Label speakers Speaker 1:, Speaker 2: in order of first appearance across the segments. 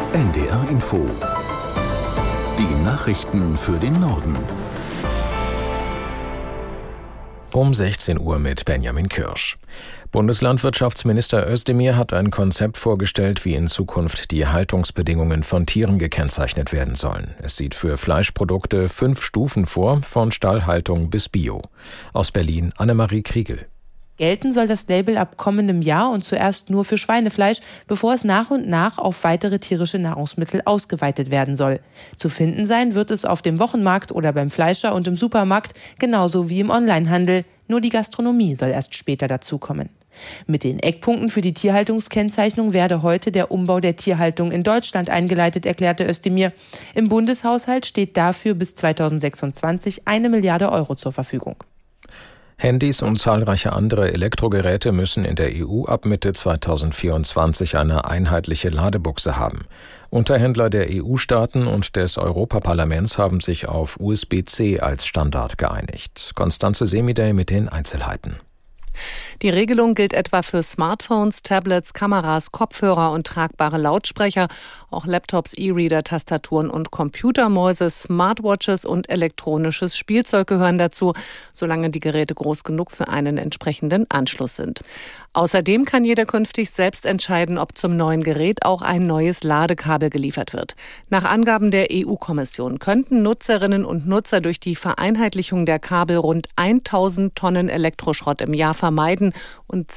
Speaker 1: NDR Info. Die Nachrichten für den Norden.
Speaker 2: Um 16 Uhr mit Benjamin Kirsch. Bundeslandwirtschaftsminister Özdemir hat ein Konzept vorgestellt, wie in Zukunft die Haltungsbedingungen von Tieren gekennzeichnet werden sollen. Es sieht für Fleischprodukte 5 Stufen vor, von Stallhaltung bis Bio. Aus Berlin Annemarie Kriegel.
Speaker 3: Gelten soll das Label ab kommendem Jahr und zuerst nur für Schweinefleisch, bevor es nach und nach auf weitere tierische Nahrungsmittel ausgeweitet werden soll. Zu finden sein wird es auf dem Wochenmarkt oder beim Fleischer und im Supermarkt, genauso wie im Onlinehandel. Nur die Gastronomie soll erst später dazukommen. Mit den Eckpunkten für die Tierhaltungskennzeichnung werde heute der Umbau der Tierhaltung in Deutschland eingeleitet, erklärte Özdemir. Im Bundeshaushalt steht dafür bis 2026 1 Milliarde Euro zur Verfügung.
Speaker 2: Handys und zahlreiche andere Elektrogeräte müssen in der EU ab Mitte 2024 eine einheitliche Ladebuchse haben. Unterhändler der EU-Staaten und des Europaparlaments haben sich auf USB-C als Standard geeinigt. Constanze Semidey mit den Einzelheiten.
Speaker 4: Die Regelung gilt etwa für Smartphones, Tablets, Kameras, Kopfhörer und tragbare Lautsprecher. Auch Laptops, E-Reader, Tastaturen und Computermäuse, Smartwatches und elektronisches Spielzeug gehören dazu, solange die Geräte groß genug für einen entsprechenden Anschluss sind. Außerdem kann jeder künftig selbst entscheiden, ob zum neuen Gerät auch ein neues Ladekabel geliefert wird. Nach Angaben der EU-Kommission könnten Nutzerinnen und Nutzer durch die Vereinheitlichung der Kabel rund 1000 Tonnen Elektroschrott im Jahr vermeiden und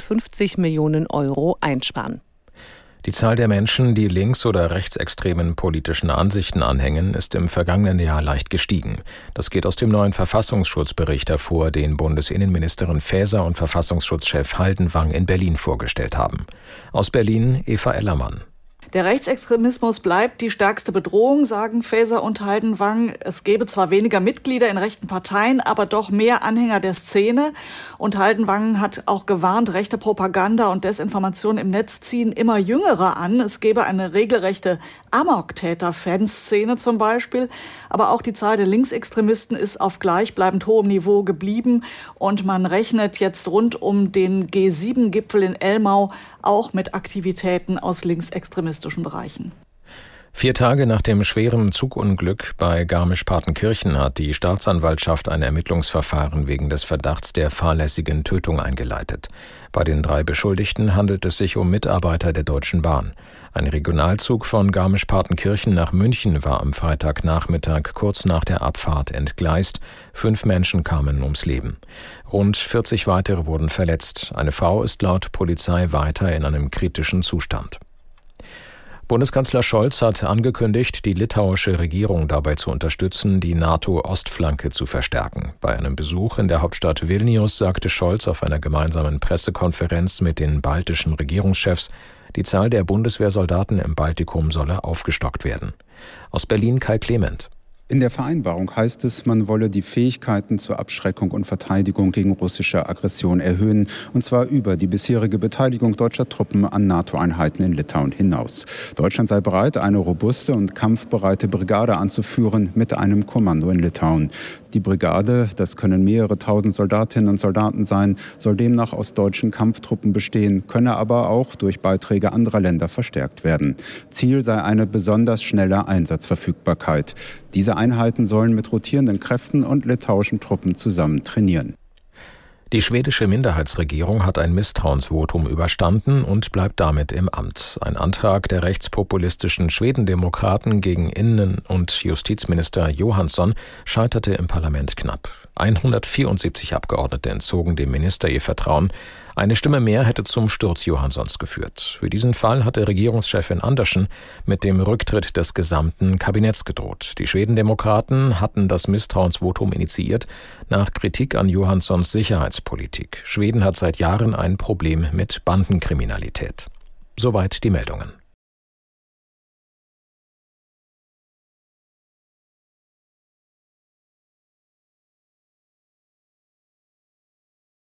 Speaker 4: 250 Millionen Euro einsparen.
Speaker 2: Die Zahl der Menschen, die links- oder rechtsextremen politischen Ansichten anhängen, ist im vergangenen Jahr leicht gestiegen. Das geht aus dem neuen Verfassungsschutzbericht hervor, den Bundesinnenministerin Faeser und Verfassungsschutzchef Haldenwang in Berlin vorgestellt haben. Aus Berlin Eva Ellermann.
Speaker 5: Der Rechtsextremismus bleibt die stärkste Bedrohung, sagen Faeser und Haldenwang. Es gäbe zwar weniger Mitglieder in rechten Parteien, aber doch mehr Anhänger der Szene. Und Haldenwang hat auch gewarnt, rechte Propaganda und Desinformation im Netz ziehen immer Jüngere an. Es gäbe eine regelrechte Amoktäter-Fanszene zum Beispiel. Aber auch die Zahl der Linksextremisten ist auf gleichbleibend hohem Niveau geblieben. Und man rechnet jetzt rund um den G7-Gipfel in Elmau auch mit Aktivitäten aus linksextremistischen Bereichen.
Speaker 2: 4 Tage nach dem schweren Zugunglück bei Garmisch-Partenkirchen hat die Staatsanwaltschaft ein Ermittlungsverfahren wegen des Verdachts der fahrlässigen Tötung eingeleitet. Bei den 3 Beschuldigten handelt es sich um Mitarbeiter der Deutschen Bahn. Ein Regionalzug von Garmisch-Partenkirchen nach München war am Freitagnachmittag kurz nach der Abfahrt entgleist. 5 Menschen kamen ums Leben. Rund 40 weitere wurden verletzt. Eine Frau ist laut Polizei weiter in einem kritischen Zustand. Bundeskanzler Scholz hat angekündigt, die litauische Regierung dabei zu unterstützen, die NATO-Ostflanke zu verstärken. Bei einem Besuch in der Hauptstadt Vilnius sagte Scholz auf einer gemeinsamen Pressekonferenz mit den baltischen Regierungschefs, die Zahl der Bundeswehrsoldaten im Baltikum solle aufgestockt werden. Aus Berlin Kai Clement.
Speaker 6: In der Vereinbarung heißt es, man wolle die Fähigkeiten zur Abschreckung und Verteidigung gegen russische Aggression erhöhen, und zwar über die bisherige Beteiligung deutscher Truppen an NATO-Einheiten in Litauen hinaus. Deutschland sei bereit, eine robuste und kampfbereite Brigade anzuführen mit einem Kommando in Litauen. Die Brigade, das können mehrere tausend Soldatinnen und Soldaten sein, soll demnach aus deutschen Kampftruppen bestehen, könne aber auch durch Beiträge anderer Länder verstärkt werden. Ziel sei eine besonders schnelle Einsatzverfügbarkeit. Diese Einheiten sollen mit rotierenden Kräften und litauischen Truppen zusammen trainieren.
Speaker 2: Die schwedische Minderheitsregierung hat ein Misstrauensvotum überstanden und bleibt damit im Amt. Ein Antrag der rechtspopulistischen Schwedendemokraten gegen Innen- und Justizminister Johansson scheiterte im Parlament knapp. 174 Abgeordnete entzogen dem Minister ihr Vertrauen. Eine Stimme mehr hätte zum Sturz Johanssons geführt. Für diesen Fall hatte Regierungschefin Andersson mit dem Rücktritt des gesamten Kabinetts gedroht. Die Schwedendemokraten hatten das Misstrauensvotum initiiert nach Kritik an Johanssons Sicherheitspolitik. Schweden hat seit Jahren ein Problem mit Bandenkriminalität. Soweit die Meldungen.